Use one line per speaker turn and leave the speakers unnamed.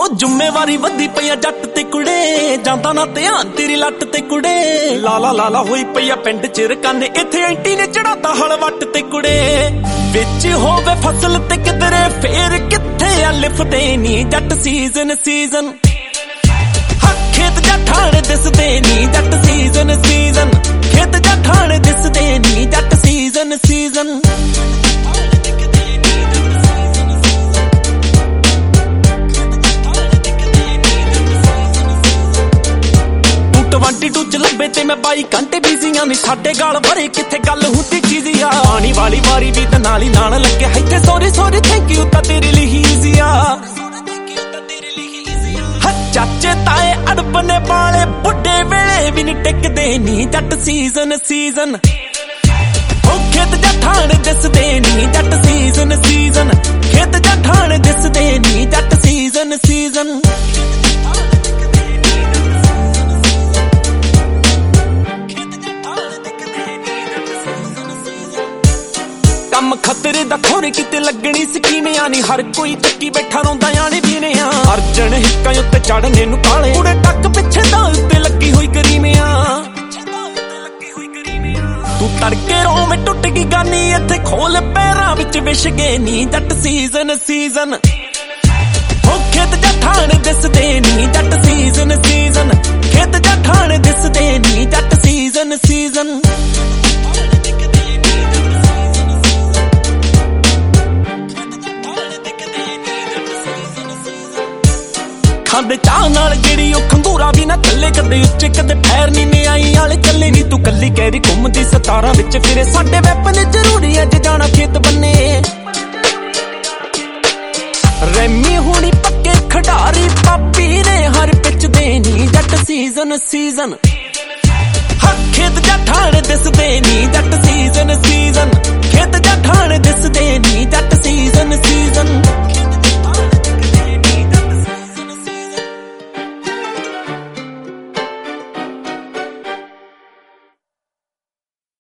ਜ਼ਿੰਮੇਵਾਰੀ ਵੱਧੀ ਪਈਆ ਜੱਟ ਤੇ ਕੁੜੇ, ਜਾਂਦਾ ਨਾ ਧਿਆਨ ਤੇਰੀ ਲੱਟ ਤੇ ਕੁੜੇ। ਲਾਲਾ ਲਾਲਾ ਹੋਈ ਪਈਆ ਪਿੰਡ ਚ ਰਕਾਨੇ, ਇੱਥੇ ਐਂਟੀ ਨੇ ਚੜਾਤਾ ਹਲ ਵੱਟ ਤੇ ਕੁੜੇ। ਵਿੱਚ ਹੋਵੇ ਫਸਲ ਤੇ ਕਿਧਰੇ ਫੇਰ ਕਿੱਥੇ ਆ ਲਿਫਦੇ ਨੀ ਜੱਟ ਸੀਜ਼ਨ ਸੀਜ਼ਨ। ਖੇਤ ਜੱਟਾਂ ਦਿਸਦੇ ਨੀ ਜੱਟ ਸੀਜ਼ਨ ਸੀਜ਼ਨ। ਖੇਤ ਜੱਟਾਂ ਦਿਸਦੇ ਨੀ ਜੱਟ ਸੀਜ਼ਨ ਸੀਜ਼ਨ। ਟੂ ਚ ਲੱਭੇ ਤੇ ਮੈਂ 22 ਘੰਟੇ ਬਿਜ਼ੀਆਂ ਨੀ ਸਾਡੇ ਗਾਲ ਭਰੇ ਕਿੱਥੇ ਗੱਲ ਹੁੰਦੀ ਚੀਜ਼ੀ ਆ। ਪਾਣੀ ਵਾਲੀ ਵਾਰੀ ਵੀ ਤੇ ਨਾਲ ਹੀ ਲਾਣ ਲੱਗੇ ਇੱਥੇ ਸੌਰੀ ਸੌਰੀ ਥੈਂਕ ਯੂ ਤਾਂ ਤੇਰੇ ਲਈ ਈਜ਼ੀ ਆ। ਚਾਚੇ ਤਾਏ ਅੜਬਨੇ ਵਾਲੇ ਬੁੱਢੇ ਵੇਲੇ ਵੀ ਨੀ ਟਿਕਦੇ ਨੀ ਜੱਟ ਸੀਜ਼ਨ ਸੀਜ਼ਨ। ਖੇਤ ਜੱਟਾਂ ਦਿਸਦੇ ਨੀ ਜੱਟ ਸੀਜ਼ਨ ਸੀਜ਼ਨ। ਖੇਤ ਜੱਟਾਂ ਦਿਸਦੇ ਨੀ ਜੱਟ ਸੀਜ਼ਨ ਸੀਜ਼ਨ। ਕੰਮ ਖਤਰੇ ਦਾ ਖੋਰੇ ਕਿਤੇ ਲੱਗਣੀ ਸਕੀਮਿਆਂ ਨੀ ਹਰ ਕੋਈ ਤੱਕੀ ਬੈਠਾ ਰੋਂਦਾ ਆਣੇ ਵੀਨੇ ਆ। ਅਰਜਨ ਹਿੱਕਾਂ ਉੱਤੇ ਚੜਨੇ ਨੂੰ ਕਾਲੇ ਕੁੜੇ ਟੱਕ ਪਿੱਛੇ ਦਾ ਉੱਤੇ ਲੱਗੀ ਹੋਈ ਕਰੀਮਿਆਂ। ਤੂੰ ਤੜਕੇ ਰੋਵੇਂ ਟੁੱਟ ਗਈ ਗਾਨੀ ਇੱਥੇ ਖੋਲ ਪੈਰਾਂ ਵਿੱਚ ਵਿਛ ਗਏ ਨੀ ਜੱਟ ਸੀਜ਼ਨ ਸੀਜ਼ਨ। ਖੇਤ ਜੱਟਾਂ ਦਿਸਦੇ ਨੀ ਜੱਟ ਸੀਜ਼ਨ ਸੀਜ਼ਨ। ਖੇਤ ਜੱਟਾਂ ਦਿਸਦੇ ਨੀ ਜੱਟ ਸੀਜ਼ਨ ਸੀਜ਼ਨ। ਖਾਂਦੇ ਚਾਹ ਨਾਲ ਜਿਹੜੀ ਉਹ ਖੰਗੂਰਾ ਵੀ ਨਾ ਚੱਲੇ ਕਦੇ ਉੱਚੇ ਕਦੇ ਫੈਰ ਨੀ ਨਿਆਈ ਵਾਲੇ ਚੱਲੇ ਨੀ। ਤੂੰ ਕੱਲੀ ਕਹਿਰੀ ਘੁੰਮਦੀ ਸਤਾਰਾਂ ਵਿੱਚ ਫਿਰੇ ਸਾਡੇ ਵੈਪਨ ਜ਼ਰੂਰੀ ਅੱਜ ਜਾਣਾ ਖੇਤ ਬੰਨੇ। ਰੈਮੀ ਹੁਣੀ ਪੱਕੇ ਖਿਡਾਰੀ ਪਾਪੀ ਨੇ ਹਰ ਪਿੱਚ ਦੇ ਨੀ ਜੱਟ ਸੀਜ਼ਨ ਸੀਜ਼ਨ। ਖੇਤ ਜੱਟਾਂ ਦਿਸਦੇ ਨੀ ਜੱਟ